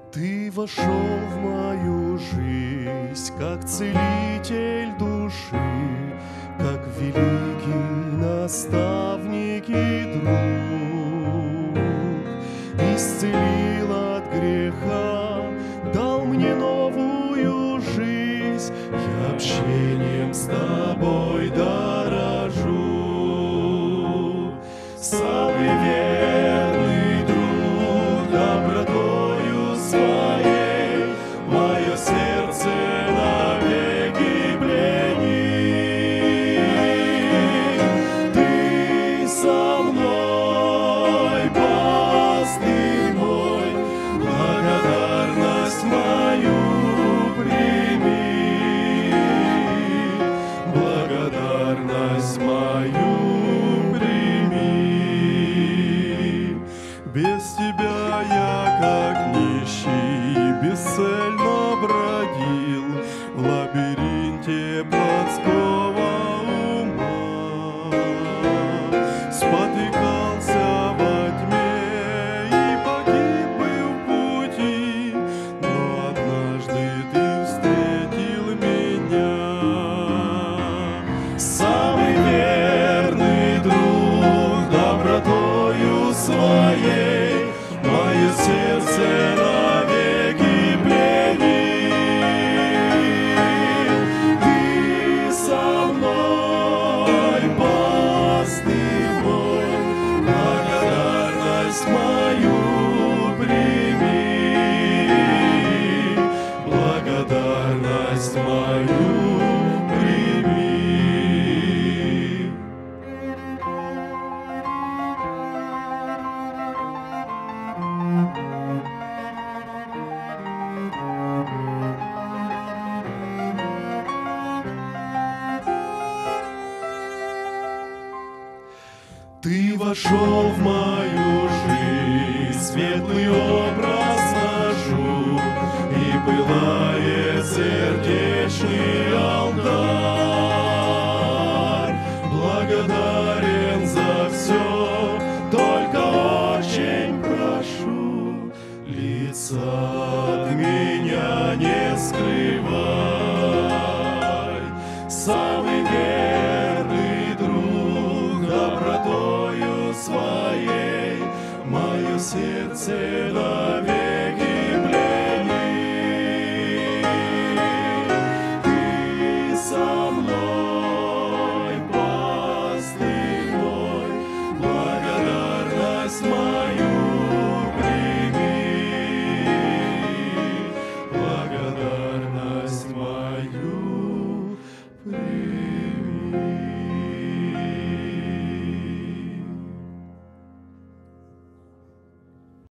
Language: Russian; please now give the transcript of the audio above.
Ты вошел в мою жизнь, как целитель души, как великий наставник и друг. Исцелил от греха, дал мне новую жизнь, я общением с тобой дорожу. Самый верный друг, добротою своей мое сердце навеки пленит. Ты со мной, пастырь мой, благодарность мою прими, благодарность мою прими. Без тебя я, как нищий, бесцельно бродил в лабиринте плотского ума, спотыкался во тьме и погиб был в пути, но однажды ты встретил меня. Самый верный друг, добротою своей мое сердце навеки пленит. Ты со мной, пастырь мой, благодарность мою прими, благодарность мою прими. Ты вошел в мою жизнь, светлый образ ножу, и пылает сердечный алтарь. Благодарен за все, только очень прошу, лица от меня не скрывай. Самый верный друг, добротою своей мое сердце навеки